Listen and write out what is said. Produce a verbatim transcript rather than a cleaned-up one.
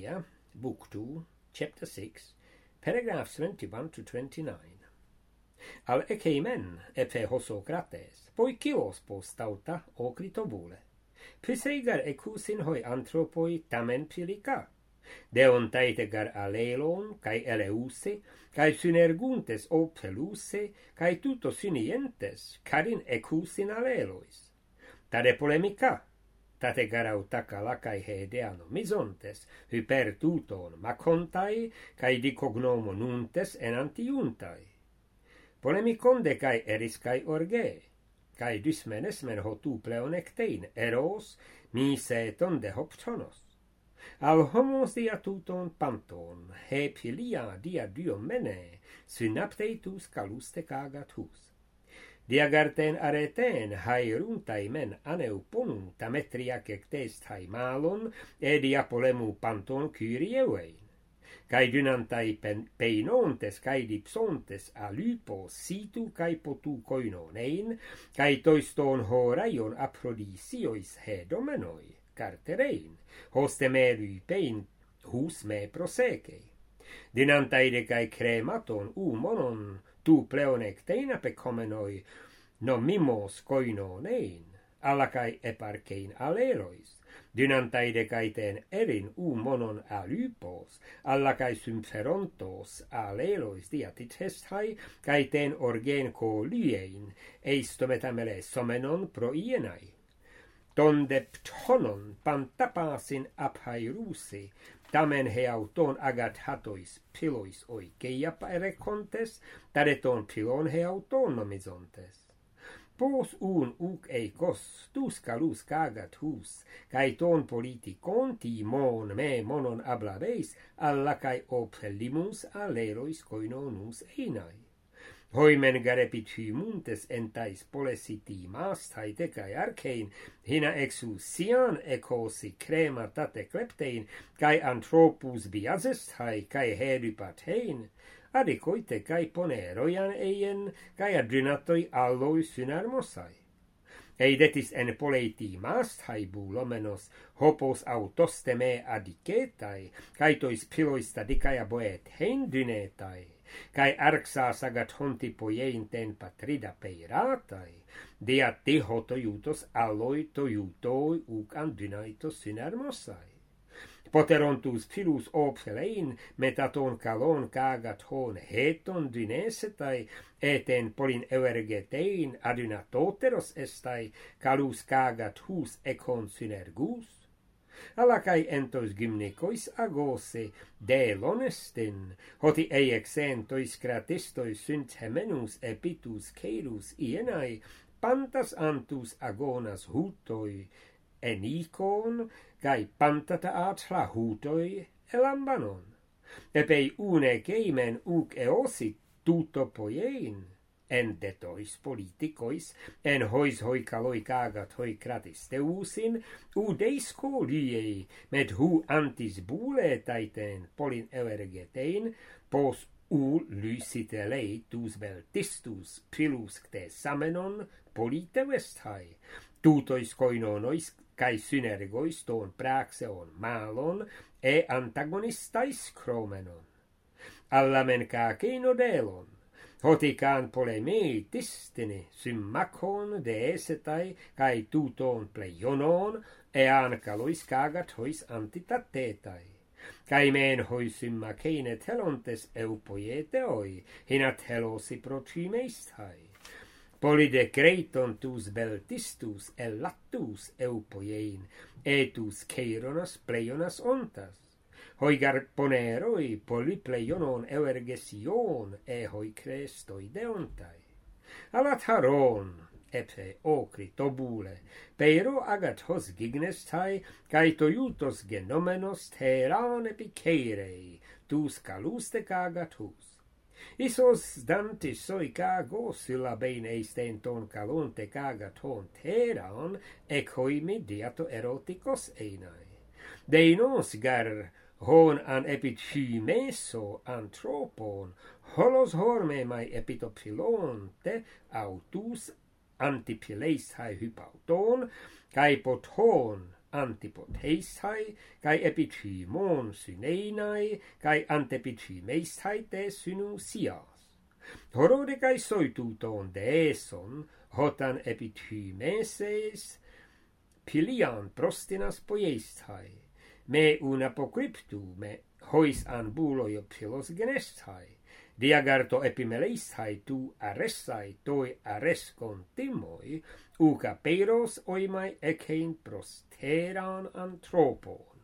Isaiah, Book two, Chapter six, paragraphs twenty-one to twenty-nine. Al ekeimen epe hosokrates, poikios postauta okritobule. Piseigar ekusin hoi anthropoi tamen pilika. Deon taitegar alelon, kai eleuse, kai synerguntes opeluse, kai tuto synientes, karin ekusin alelois. Tade polemica, tate garautaka lakai hedeano misontes, hyper tuton macontai, kai dicognomo nuntes enantiuntai. Polemiconde kai eris kai orge, kai dysmenes men hotu pleonectein, eros, miseton de hoptonos. Al homos dia tuton panton, he pilia dia diomene, synapteitus caluste cagatus. Diagarten areten haeruntai men aneuponum tametria cectest hai malon, e diapolemu panton cyrievein. Kai dynantai peinontes, kai dipsontes alypo situ kai potu koinonein, kai toiston horaion aprodiciois hedomenoi, carterein, hoste me lypein hus me prosecei. Dynantaide kai crematon umonon tu pleonecteina pecomenoi nomimos koinonein, alla kai eparkein alelois. Dynantaide kaiten erin umonon alypos, alla kai sympherontos alelois diatithestai, kaiten orgen kolyein, eistometamele somenon proienai. Tonde ptonon pantapasin aphairusi, tamen heauton agathatois pilois oikeia erecontes, tadeton pilon heauton nomizontes. Pos un uc eikos, tus calus cagat hus, cae ton politikon timon me monon ablaveis, alla cae opelimus alerois koinonus einai. Hoimen garepit hymuntes entais polesiti mastaite cae arcein, hina exusian ecosi crema tate kleptein, cae anthropus biasestai cae hedypatein, adicoite cae poneroian eien, cae adrinatoi alloi synarmosai. Eidetis en poleiti mastai bulomenos, hopos autosteme adicetai, cae tois pilois tadicae aboet hein dynetai, cae arxas agat honti poiein ten patrida peiratai, diat diho toiutos alloi toiutoi uc andynaitos synarmosai. Poterontus filus opfelein metaton calon cagat hon heton dynesetai, eten polin euergetein adynatoteros estai, calus cagat hus econ synergus. Alakai entos gymnicois agose delonestin, hoti eiexentois cratistois sunt hemenus epitus celus ienai, pantas antus agonas hutoi, enikon, cae pantata atla hutoi elambanon. Epei une ceimen uc eosit tuto poiein, en detois politicois, en hois hoi caloi cagat hoi cratisteusin, u deisco liei, med hu antis bule taiten polin euergetein, pos u lysitelei tus beltistus pilus cte samenon polite vestai, tutois koinonois cae synergois ton praxeon malon e antagonistais chromenon. Allamen cacein odelon, hotican polemei distini symmacon deesetai cae tuton pleionon e ancalois cagat hois antitatetai. Cae men hois symmaceine telontes eupoieteoi, hinat helosi protrimeistai. Polidecreton tus beltistus elatus eupoiein, etus ceironas pleionas ontas. Hoigar poneroi polypleionon euergesion e hoi crestoi deontai. Alat haron, epe ocri tobule, pero agat hos gignestai, cae toiutos genomenos teran epiceirei, tus caluste cagat hus. Isos dantis soi cago syllabein eisten ton calonte cagat hon teran, ec hoi mediato eroticos einai. Deinos gar hon an epithymeso anthropon, holos horme mai epitopilonte, autus antipileis hae hypauton, cae poton antipoteistai, cae epitimon syneinae, cae antepitimeistai te synusias. Horode cae soituton deeson, hotan epitimeses, pilian prostinas poiestai, me un apocryptu me hois an buloi pilos genestai, diagarto epimeleistai tu arresai toi arrescon timoi, uca peros oimai ekein prosteran anthropon.